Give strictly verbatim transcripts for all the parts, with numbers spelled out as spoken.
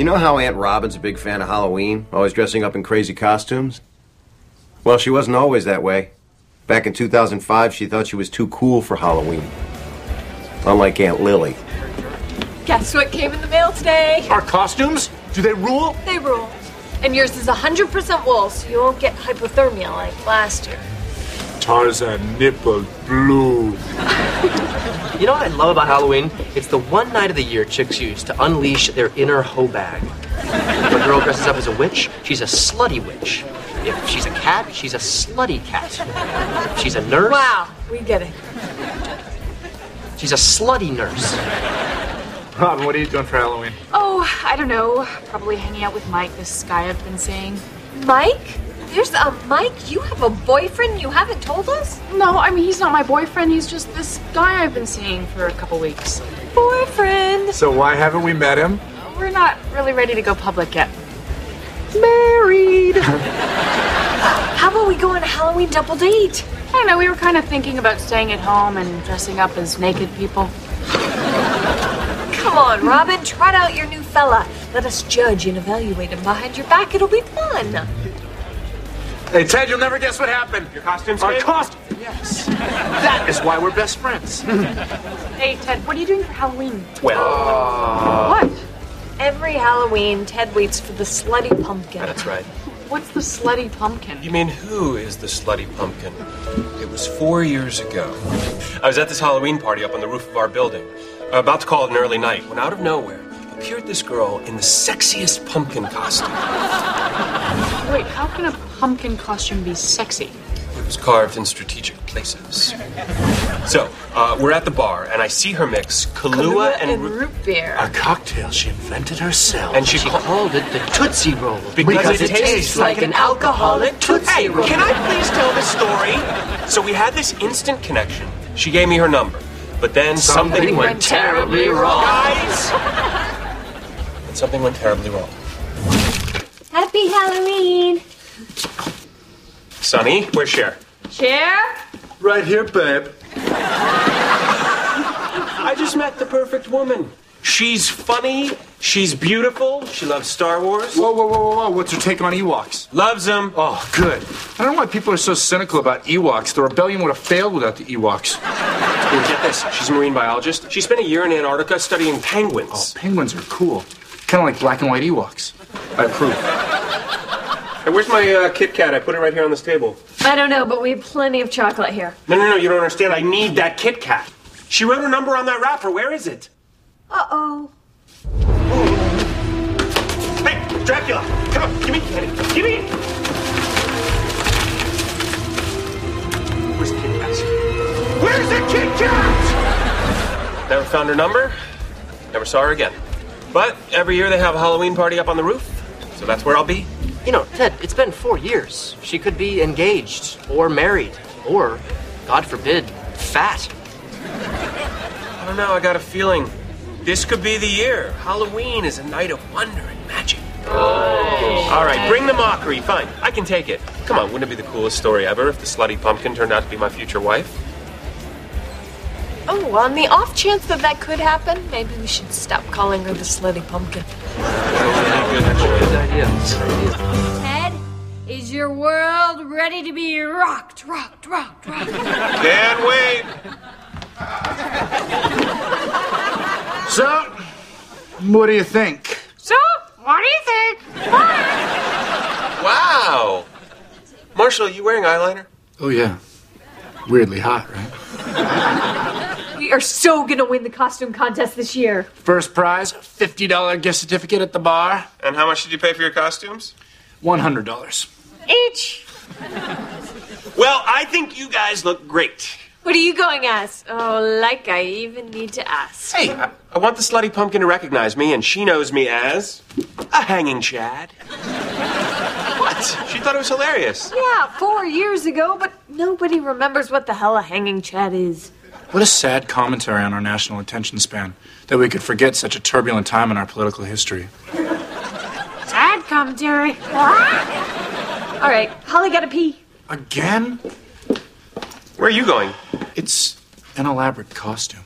know how Aunt Robin's a big fan of Halloween? Always dressing up in crazy costumes? Well, she wasn't always that way. Back in two thousand five, she thought she was too cool for Halloween. Unlike Aunt Lily. Guess what came in the mail today? Our costumes? Do they rule? They rule. And yours is one hundred percent wool, so you won't get hypothermia like last year. Tarzan nipple blue. You know what I love about Halloween? It's the one night of the year chicks use to unleash their inner hoe bag. If a girl dresses up as a witch, she's a slutty witch. If she's a cat, she's a slutty cat. If she's a nurse... Wow, we get it. She's a slutty nurse. Robin, what are you doing for Halloween? Oh, I don't know. Probably hanging out with Mike, this guy I've been seeing. Mike? There's a Mike? You have a boyfriend you haven't told us? No, I mean, he's not my boyfriend. He's just this guy I've been seeing for a couple weeks. Boyfriend? So why haven't we met him? We're not really ready to go public yet. Married. How about we go on a Halloween double date? I don't know, we were kind of thinking about staying at home and dressing up as naked people. Come on, Robin, trot out your new fella. Let us judge and evaluate him behind your back. It'll be fun. Hey, Ted, you'll never guess what happened. Your costume's Our made? costume. Yes. That is why we're best friends. Hey, Ted, what are you doing for Halloween? Well, What? Every Halloween, Ted waits for the slutty pumpkin. That's right. What's the slutty pumpkin? you mean who is the slutty pumpkin? It was four years ago. I was at this Halloween party up on the roof of our building, about to call it an early night, when out of nowhere appeared this girl in the sexiest pumpkin costume. Wait, how can a pumpkin costume be sexy? It was carved in strategic places. So, uh, we're at the bar, and I see her mix Kahlua, and, and root, root beer. A cocktail she invented herself. and she, She called called it the Tootsie Roll. because, Because it, it tastes like an alcoholic Tootsie Hey, Roll. can I please tell the story? So we had this instant connection. She gave me her number, but then something, Something went terribly wrong. Guys, and something went terribly wrong. Happy Halloween. Sonny, where's Cher? Cher? Right here, babe. I just met the perfect woman. She's funny. She's beautiful. She loves Star Wars. Whoa, whoa, whoa, whoa, whoa. What's her take on Ewoks? Loves them. Oh, good. I don't know why people are so cynical about Ewoks. The rebellion would have failed without the Ewoks. Well, get this. She's a marine biologist. She spent a year in Antarctica studying penguins. Oh, penguins are cool. Kind of like black and white Ewoks. I approve. Hey, where's my uh, Kit Kat? I put it right here on this table. I don't know, but we have plenty of chocolate here. No, no, no. You don't understand. I need that Kit Kat. She wrote her number on that wrapper. Where is it? Uh-oh. Hey, Dracula. Come on. Give me. Give me. Where's the Kit Kat? Where's the Kit Kat? Never found her number. Never saw her again. But every year they have a Halloween party up on the roof. So that's where I'll be. You know, Ted, it's been four years. She could be engaged, or married, or, God forbid, fat. I don't know. I got a feeling this could be the year. Halloween is a night of wonder and magic. Oh. All right, bring the mockery. Fine, I can take it. Come on, wouldn't it be the coolest story ever if the slutty pumpkin turned out to be my future wife? Oh, on the off chance that that could happen, maybe we should stop calling her the slutty pumpkin. Good idea. Ted, is your world ready to be rocked, rocked, rocked, rocked? Can't wait. So, what do you think? So, what do you think? Wow. Marshall, you wearing eyeliner? Oh, yeah. Weirdly hot, right? We are so gonna win the costume contest this year. First prize, fifty dollars gift certificate at the bar. And how much did you pay for your costumes? one hundred dollars. Each. Well, I think you guys look great. What are you going as? Oh, like I even need to ask. Hey, I, I want the slutty pumpkin to recognize me, and she knows me as a hanging Chad. What? She thought it was hilarious. Yeah, four years ago, but nobody remembers what the hell a hanging Chad is. What a sad commentary on our national attention span, that we could forget such a turbulent time in our political history. Sad commentary. All right, Holly gotta pee. Again? Where are you going? It's an elaborate costume.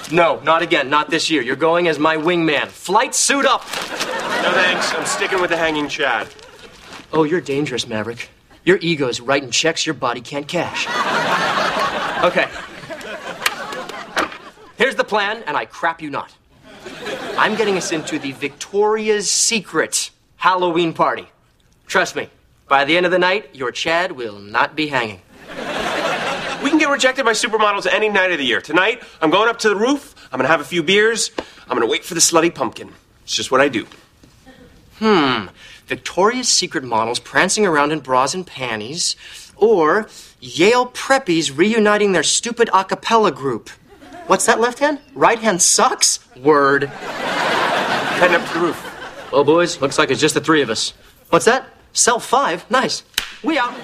No, not again. Not this year. You're going as my wingman. Flight suit up. No thanks. I'm sticking with the hanging Chad. Oh, you're dangerous, Maverick. Your ego's writing checks your body can't cash. Okay. Here's the plan, and I crap you not. I'm getting us into the Victoria's Secret Halloween party. Trust me, by the end of the night, your Chad will not be hanging. We can get rejected by supermodels any night of the year. Tonight, I'm going up to the roof. I'm going to have a few beers. I'm going to wait for the slutty pumpkin. It's just what I do. Hmm. Victoria's Secret models prancing around in bras and panties, or Yale preppies reuniting their stupid a cappella group. What's that left hand? Right hand sucks? Word. Heading up to the roof. Well, boys, looks like it's just the three of us. What's that? Cell five? Nice. We out.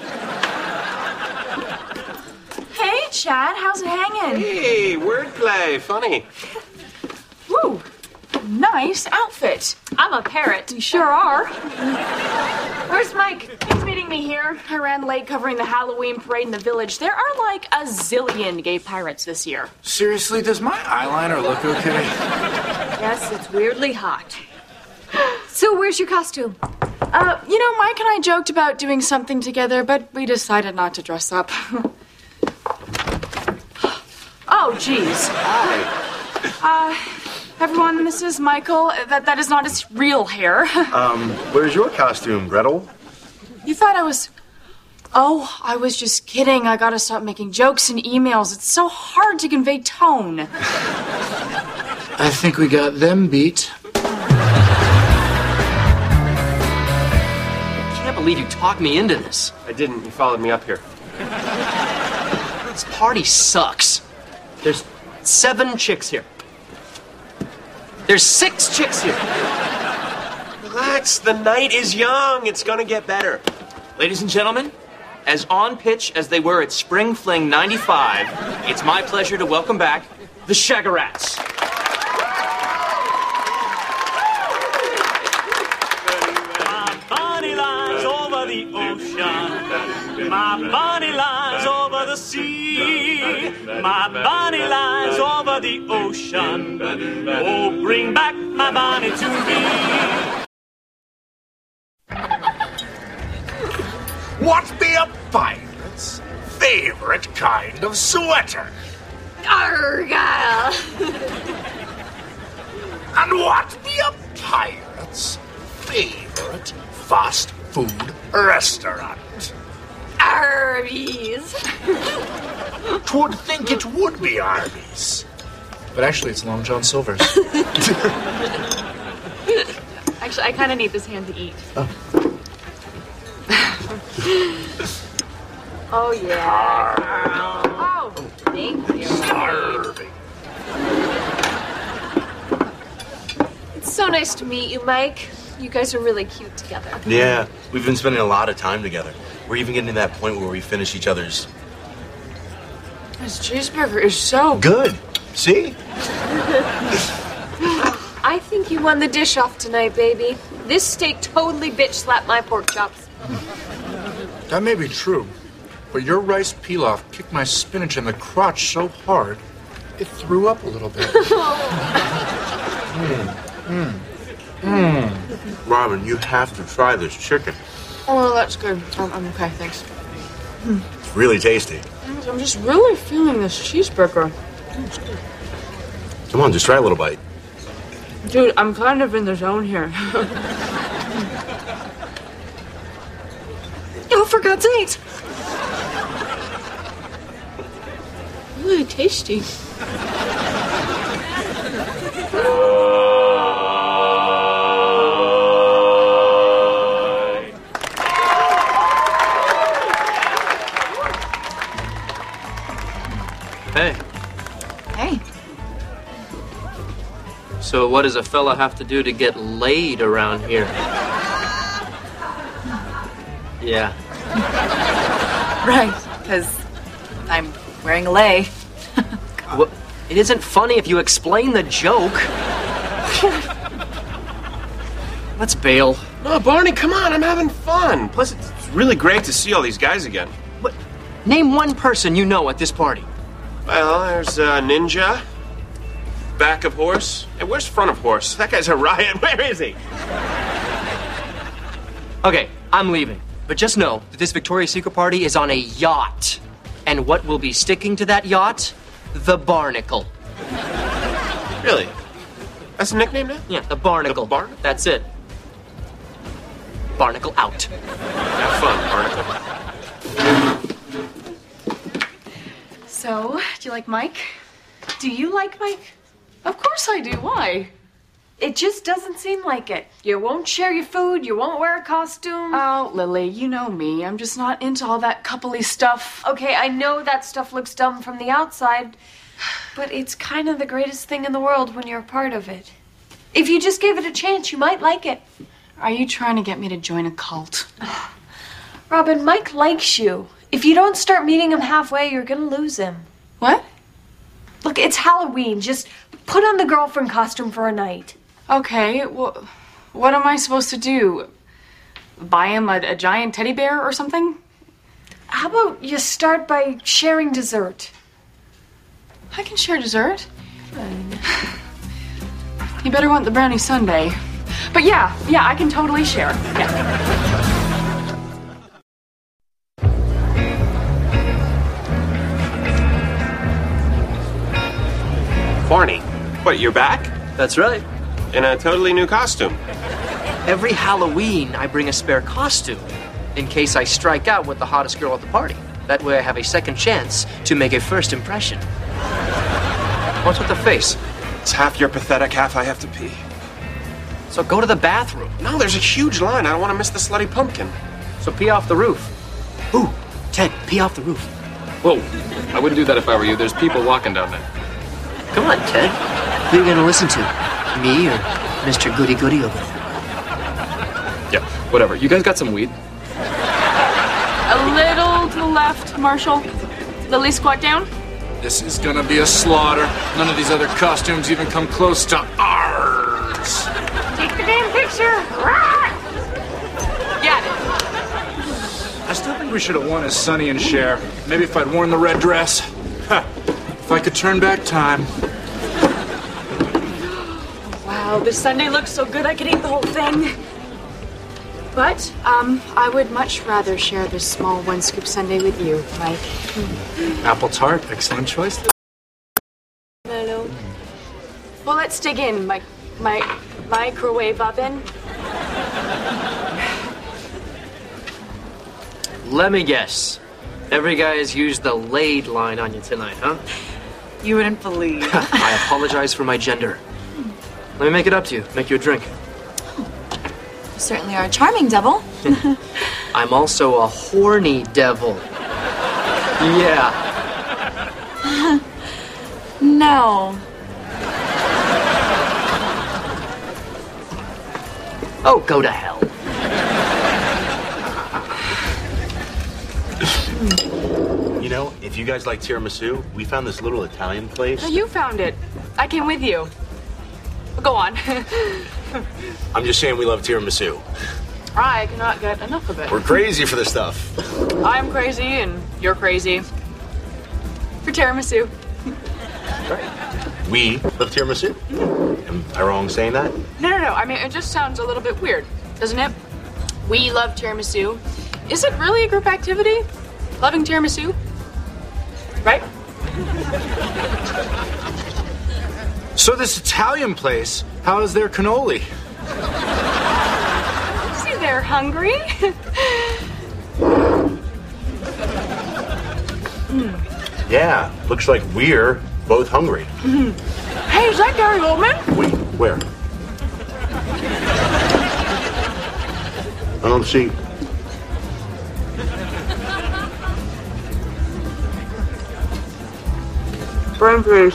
Hey, Chad, how's it hanging? Hey, wordplay. Funny. Woo, nice outfit. I'm a parrot. You sure are. Where's Mike? He's meeting me here. I ran late covering the Halloween parade in the village. There are like a zillion gay pirates this year. Seriously, does my eyeliner look okay? Yes, it's weirdly hot. So where's your costume? Uh, you know, Mike and I joked about doing something together, but we decided not to dress up. Oh, geez. Uh, everyone, this is Michael. That that is not his real hair. Um, where's your costume, Gretel? You thought I was... Oh, I was just kidding. I gotta stop making jokes in emails. It's so hard to convey tone. I think we got them beat. I can't believe you talked me into this. I didn't. You followed me up here. This party sucks. There's seven chicks here. There's six chicks here. Relax. The night is young. It's gonna get better. Ladies and gentlemen, as on pitch as they were at Spring Fling ninety-five, it's my pleasure to welcome back the Shaggerats. My body lies over the ocean. My body lies over the sea. My body lies over the ocean. Oh, bring back my Bonnie to me. What be a pirate's favorite kind of sweater? Argyle. And what be a pirate's favorite fast food restaurant? Arby's. Twould think it would be Arby's. But actually, it's Long John Silver's. Actually, I kind of need this hand to eat. Oh. Oh, yeah. Oh, Thank you. Starving. It's so nice to meet you, Mike. You guys are really cute together. Yeah, we've been spending a lot of time together. We're even getting to that point where we finish each other's... this cheeseburger is so Good. See? I think you won the dish off tonight, baby. This steak totally bitch slapped my pork chops. That may be true, but your rice pilaf kicked my spinach in the crotch so hard, it threw up a little bit. mm. Mm. Mm. Robin, you have to try this chicken. Oh, that's good. I'm, I'm okay, thanks. It's really tasty. I'm just really feeling this cheeseburger. Come on, just try a little bite. Dude, I'm kind of in the zone here. Oh, for God's sakes. Really tasty. Hey. Hey. So what does a fella have to do to get laid around here? Yeah. Right, because I'm wearing a lei. Well, it isn't funny if you explain the joke. Let's bail. No, Barney, come on. I'm having fun. Plus, it's really great to see all these guys again. What? Name one person you know at this party. Well, there's uh, Ninja, back of horse? And where's front of horse? That guy's a riot. Where is he? Okay, I'm leaving. But just know that this Victoria's Secret party is on a yacht. And what will be sticking to that yacht? The Barnacle. Really? That's a nickname now? Yeah, the Barnacle. The Barnacle? That's it. Barnacle out. Have fun, Barnacle. So, do you like Mike? Do you like Mike? Of course I do. Why? It just doesn't seem like it. You won't share your food, you won't wear a costume. Oh, Lily, you know me. I'm just not into all that coupley stuff. Okay, I know that stuff looks dumb from the outside, but it's kind of the greatest thing in the world when you're a part of it. If you just gave it a chance, you might like it. Are you trying to get me to join a cult? Robin, Mike likes you. If you don't start meeting him halfway, you're gonna lose him. What? Look, it's Halloween. Just put on the girlfriend costume for a night. Okay, well, what am I supposed to do? Buy him a, a giant teddy bear or something? How about you start by sharing dessert? I can share dessert. You better want the brownie sundae. But yeah, yeah, I can totally share. Yeah. Barney, what, you're back? That's right. In a totally new costume. Every Halloween, I bring a spare costume in case I strike out with the hottest girl at the party. That way I have a second chance to make a first impression. What's with the face? It's half you're pathetic, half I have to pee. So go to the bathroom. No, there's a huge line. I don't want to miss the slutty pumpkin. So pee off the roof. Ooh, Ted, pee off the roof. Whoa, I wouldn't do that if I were you. There's people walking down there. Come on, Ted. Who are you gonna listen to? Me or Mister Goody Goody over there? Yeah, whatever. You guys got some weed? A little to the left, Marshall. Lily, squat down. This is gonna be a slaughter. None of these other costumes even come close to ours. Take the damn picture. Got it. I still think we should have won as Sonny and Cher. Maybe if I'd worn the red dress. Ha. If I could turn back time. Wow, this sundae looks so good I could eat the whole thing. But, um, I would much rather share this small one-scoop sundae with you, Mike. Apple tart, excellent choice. Hello. Well, let's dig in, my, my microwave oven. Let me guess. Every guy has used the laid line on you tonight, huh? You wouldn't believe. I apologize for my gender. Let me make it up to you. Make you a drink. You certainly are a charming devil. I'm also a horny devil. Yeah. No. Oh, go to hell. You know, if you guys like tiramisu, we found this little Italian place. Oh, you found it. I came with you. Go on. I'm just saying we love tiramisu. I cannot get enough of it. We're crazy for this stuff. I'm crazy and you're crazy. For tiramisu. Right. We love tiramisu. Am I wrong saying that? No, no, no. I mean, it just sounds a little bit weird, doesn't it? We love tiramisu. Is it really a group activity? Loving tiramisu? Right? So this Italian place, how is their cannoli? See, they're hungry. Yeah, looks like we're both hungry. Hey, is that Gary Oldman? Wait, where? I don't see. Brian, please.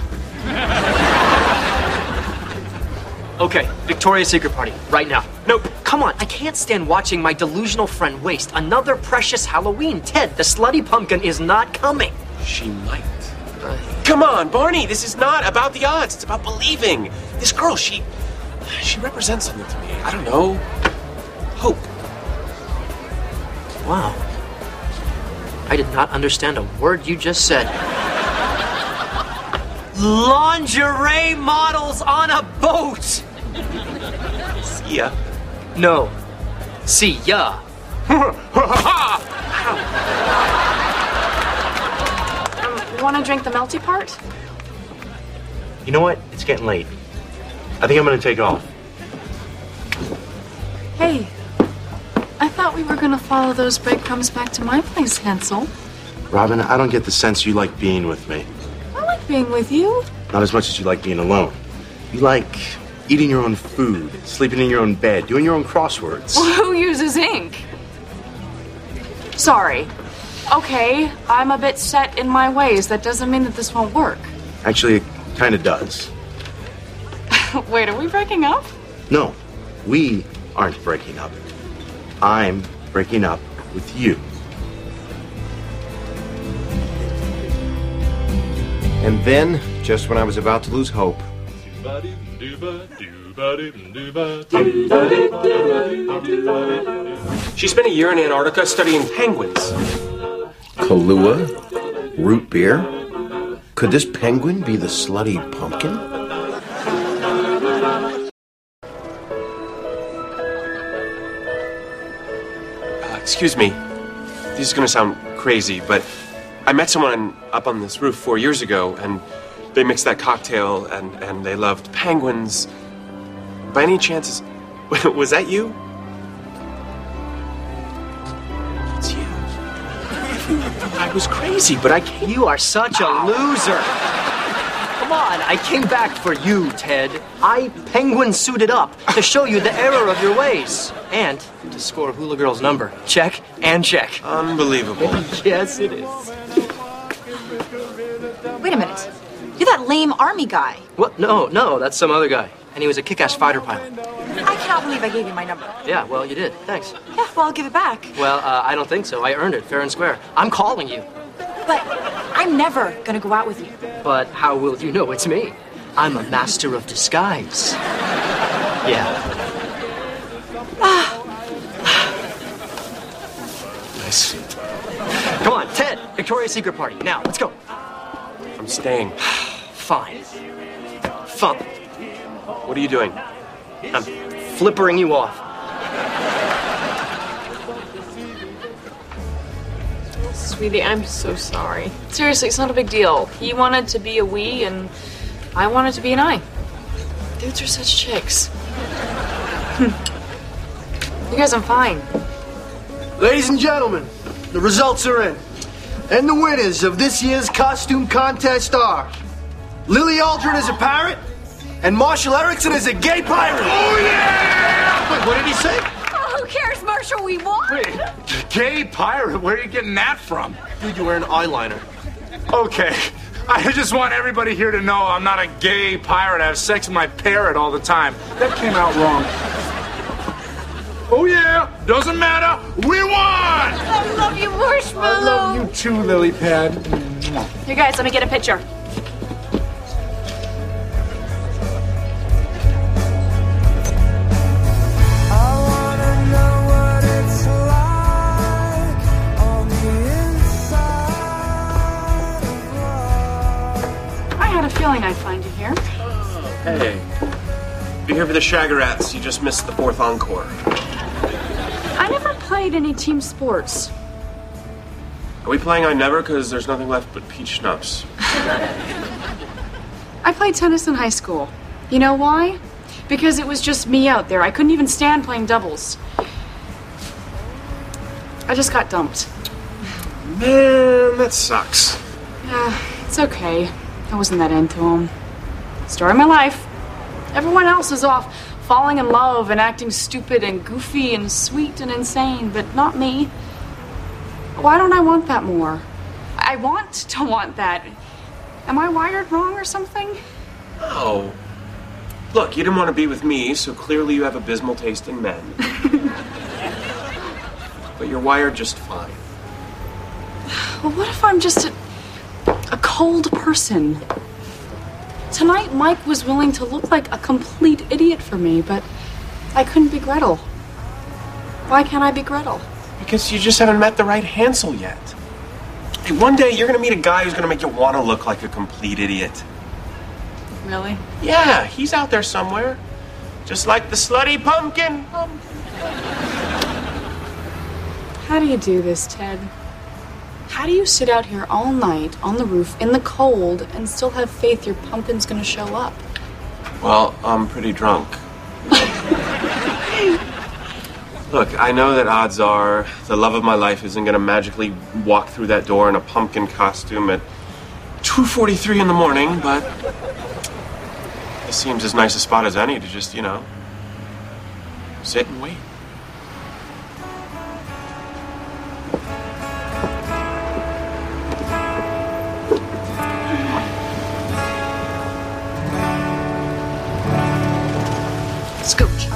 Okay, Victoria's Secret party, right now. Nope, come on, I can't stand watching my delusional friend waste another precious Halloween. Ted, the slutty pumpkin is not coming. She might. Uh, Come on, Barney, this is not about the odds. It's about believing. This girl, she... She represents something to me. I don't know. Hope. Wow. I did not understand a word you just said. Lingerie models on a boat! See ya. No. See ya. You want to drink the melty part? You know what? It's getting late. I think I'm gonna take off. Hey, I thought we were gonna follow those breadcrumbs back to my place, Hansel. Robin, I don't get the sense you like being with me. I like being with you. Not as much as you like being alone. You like eating your own food, sleeping in your own bed, doing your own crosswords. Well, who uses ink? Sorry. Okay, I'm a bit set in my ways. That doesn't mean that this won't work. Actually, it kind of does. Wait, are we breaking up? No, we aren't breaking up. I'm breaking up with you. And then, just when I was about to lose hope, She spent a year in Antarctica studying penguins. Kahlua, root beer. Could this penguin be the slutty pumpkin? Uh, excuse me. This is gonna sound crazy, but I met someone up on this roof four years ago, and they mixed that cocktail, and, and they loved penguins. By any chance, was that you? It's you. I was crazy, but I came. You are such a loser. Come on, I came back for you, Ted. I penguin suited up to show you the error of your ways. And to score Hula Girl's number. Check and check. Unbelievable. Yes, it is. Wait a minute. You're that lame army guy. What? No, no, that's some other guy. And he was a kick-ass fighter pilot. I cannot believe I gave you my number. Yeah, well, you did. Thanks. Yeah, well, I'll give it back. Well, uh, I don't think so. I earned it, fair and square. I'm calling you. But I'm never gonna go out with you. But how will you know it's me? I'm a master of disguise. Yeah. Nice. Come on, Ted. Victoria's Secret party. Now, let's go. I'm staying. Fine. Fun. What are you doing? I'm flippering you off. Sweetie, I'm so sorry. Seriously, it's not a big deal. He wanted to be a we, and I wanted to be an I. Dudes are such chicks. You guys, I'm fine. Ladies and gentlemen, the results are in. And the winners of this year's costume contest are Lily Aldrin as a parrot and Marshall Erickson as a gay pirate. Oh, yeah! Wait, what did he say? Oh, who cares, Marshall? We won. Wait, gay pirate? Where are you getting that from? Dude, you're wearing eyeliner. Okay, I just want everybody here to know I'm not a gay pirate. I have sex with my parrot all the time. That came out wrong. Oh, yeah, doesn't matter. We won! I love you, Marshmallow. I love you too, Lily Pad. Here, guys, let me get a picture. I had a feeling I'd find you here. Hey. Be here for the Shaggerats. You just missed the fourth encore. I never played any team sports. Are we playing I Never? Because there's nothing left but peach schnapps. I played tennis in high school. You know why? Because it was just me out there. I couldn't even stand playing doubles. I just got dumped. Man, that sucks. Yeah, it's okay. I wasn't that into him. Story of my life. Everyone else is off falling in love and acting stupid and goofy and sweet and insane, but not me. Why don't I want that more? I want to want that. Am I wired wrong or something? Oh. Look, you didn't want to be with me, so clearly you have abysmal taste in men. But you're wired just fine. Well, what if I'm just a, a cold person? Tonight, Mike was willing to look like a complete idiot for me, but I couldn't be Gretel. Why can't I be Gretel? Because you just haven't met the right Hansel yet. Hey, one day you're gonna meet a guy who's gonna make you want to look like a complete idiot. Really? Yeah, he's out there somewhere. Just like the slutty pumpkin. How do you do this, Ted? How do you sit out here all night on the roof in the cold and still have faith your pumpkin's gonna show up? Well, I'm pretty drunk. Look, I know that odds are the love of my life isn't gonna magically walk through that door in a pumpkin costume at two forty-three in the morning, but it seems as nice a spot as any to just, you know, sit and wait. Scooch.